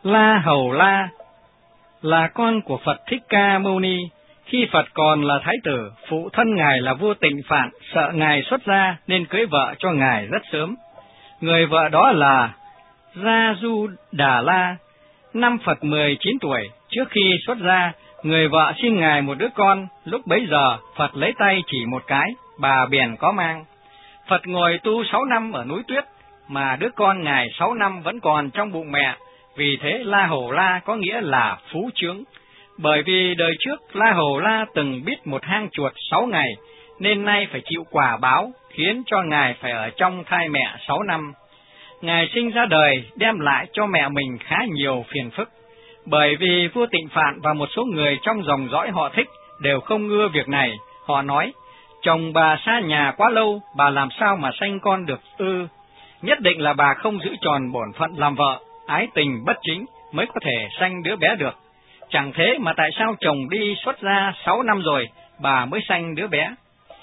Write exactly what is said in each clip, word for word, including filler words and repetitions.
La Hầu La là con của Phật Thích Ca Mâu Ni. Khi Phật còn là thái tử, phụ thân ngài là vua Tịnh Phạn sợ ngài xuất gia nên cưới vợ cho ngài rất sớm. Người vợ đó là Gia Du Đà La. Năm Phật mười chín tuổi, trước khi xuất gia, người vợ sinh ngài một đứa con. Lúc bấy giờ, Phật lấy tay chỉ một cái, bà bèn có mang. Phật ngồi tu sáu năm ở núi Tuyết, mà đứa con ngài sáu năm vẫn còn trong bụng mẹ. Vì thế La Hầu La có nghĩa là phú chướng. Bởi vì đời trước La Hầu La từng bít một hang chuột sáu ngày, nên nay phải chịu quả báo, khiến cho ngài phải ở trong thai mẹ sáu năm. Ngài sinh ra đời đem lại cho mẹ mình khá nhiều phiền phức, bởi vì vua Tịnh Phạn và một số người trong dòng dõi họ Thích đều không ưa việc này. Họ nói, chồng bà xa nhà quá lâu, bà làm sao mà sanh con được ư? Nhất định là bà không giữ tròn bổn phận làm vợ, ái tình bất chính mới có thể sanh đứa bé được. Chẳng thế mà tại sao chồng đi xuất gia sáu năm rồi, bà mới sanh đứa bé?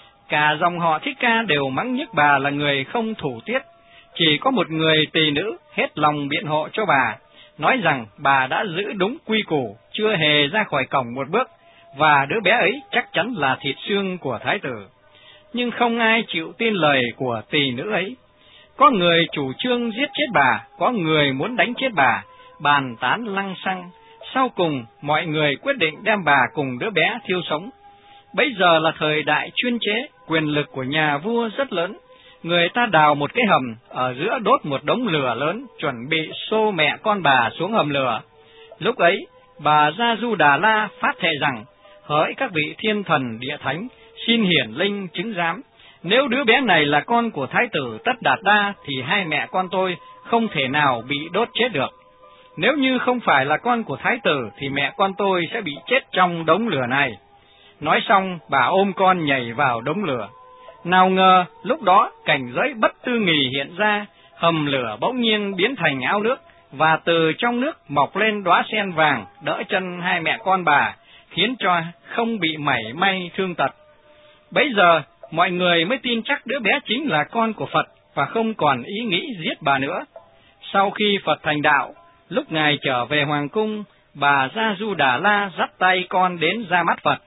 Cả dòng họ Thích Ca đều mắng nhiếc bà là người không thủ tiết. Chỉ có một người tỳ nữ hết lòng biện hộ cho bà, nói rằng bà đã giữ đúng quy củ, chưa hề ra khỏi cổng một bước, và đứa bé ấy chắc chắn là thịt xương của thái tử. Nhưng không ai chịu tin lời của tỳ nữ ấy. Có người chủ trương giết chết bà, có người muốn đánh chết bà, bàn tán lăng xăng. Sau cùng, mọi người quyết định đem bà cùng đứa bé thiêu sống. Bấy giờ là thời đại chuyên chế, quyền lực của nhà vua rất lớn. Người ta đào một cái hầm, ở giữa đốt một đống lửa lớn, chuẩn bị xô mẹ con bà xuống hầm lửa. Lúc ấy, bà Gia Du Đà La phát thệ rằng, hỡi các vị thiên thần địa thánh, xin hiển linh chứng giám. Nếu đứa bé này là con của thái tử Tất Đạt Đa, thì hai mẹ con tôi không thể nào bị đốt chết được. Nếu như không phải là con của thái tử, thì mẹ con tôi sẽ bị chết trong đống lửa này. Nói xong, bà ôm con nhảy vào đống lửa. Nào ngờ, lúc đó, cảnh giới bất tư nghì hiện ra, hầm lửa bỗng nhiên biến thành ao nước, và từ trong nước mọc lên đóa sen vàng, đỡ chân hai mẹ con bà, khiến cho không bị mảy may thương tật. Bấy giờ, mọi người mới tin chắc đứa bé chính là con của Phật, và không còn ý nghĩ giết bà nữa. Sau khi Phật thành đạo, lúc Ngài trở về Hoàng cung, bà Gia Du Đà La dắt tay con đến ra mắt Phật.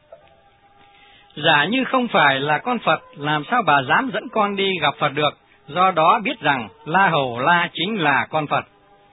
Giả như không phải là con Phật, làm sao bà dám dẫn con đi gặp Phật được, do đó biết rằng La Hầu La chính là con Phật.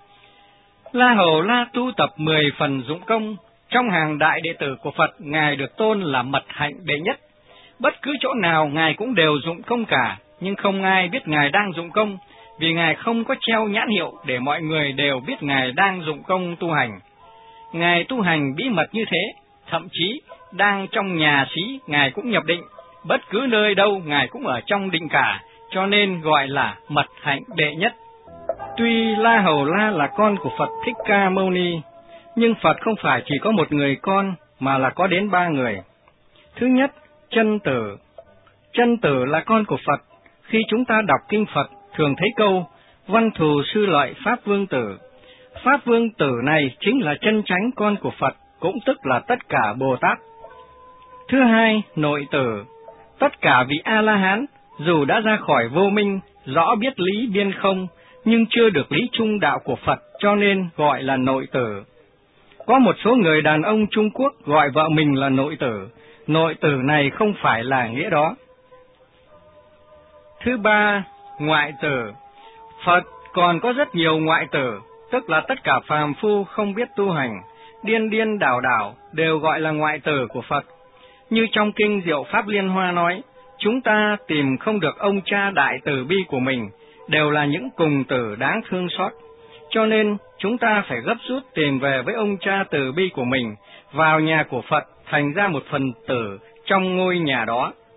La Hầu La tu tập mười phần dụng công, trong hàng đại đệ tử của Phật, Ngài được tôn là mật hạnh đệ nhất. Bất cứ chỗ nào Ngài cũng đều dụng công cả, nhưng không ai biết Ngài đang dụng công, vì Ngài không có treo nhãn hiệu để mọi người đều biết Ngài đang dụng công tu hành. Ngài tu hành bí mật như thế, thậm chí đang trong nhà sĩ Ngài cũng nhập định, bất cứ nơi đâu Ngài cũng ở trong định cả, cho nên gọi là mật hạnh đệ nhất. Tuy La Hầu La là con của Phật Thích Ca Mâu Ni, nhưng Phật không phải chỉ có một người con, mà là có đến ba người. Thứ nhất, Chân Tử. Chân Tử là con của Phật. Khi chúng ta đọc kinh Phật, thường thấy câu văn thù sư lợi Pháp Vương Tử. Pháp Vương Tử này chính là chân chánh con của Phật, cũng tức là tất cả Bồ Tát. Thứ hai, Nội Tử. Tất cả vị A-la-hán, dù đã ra khỏi vô minh, rõ biết lý biên không, nhưng chưa được lý trung đạo của Phật, cho nên gọi là Nội Tử. Có một số người đàn ông Trung Quốc gọi vợ mình là Nội Tử. Nội Tử này không phải là nghĩa đó. Thứ ba, Ngoại Tử. Phật còn có rất nhiều ngoại tử, tức là tất cả phàm phu không biết tu hành, điên điên đảo đảo, đều gọi là ngoại tử của Phật. Như trong kinh Diệu Pháp Liên Hoa nói, chúng ta tìm không được ông cha đại từ bi của mình, đều là những cùng tử đáng thương xót. Cho nên, chúng ta phải gấp rút tìm về với ông cha từ bi của mình, vào nhà của Phật, thành ra một phần tử trong ngôi nhà đó.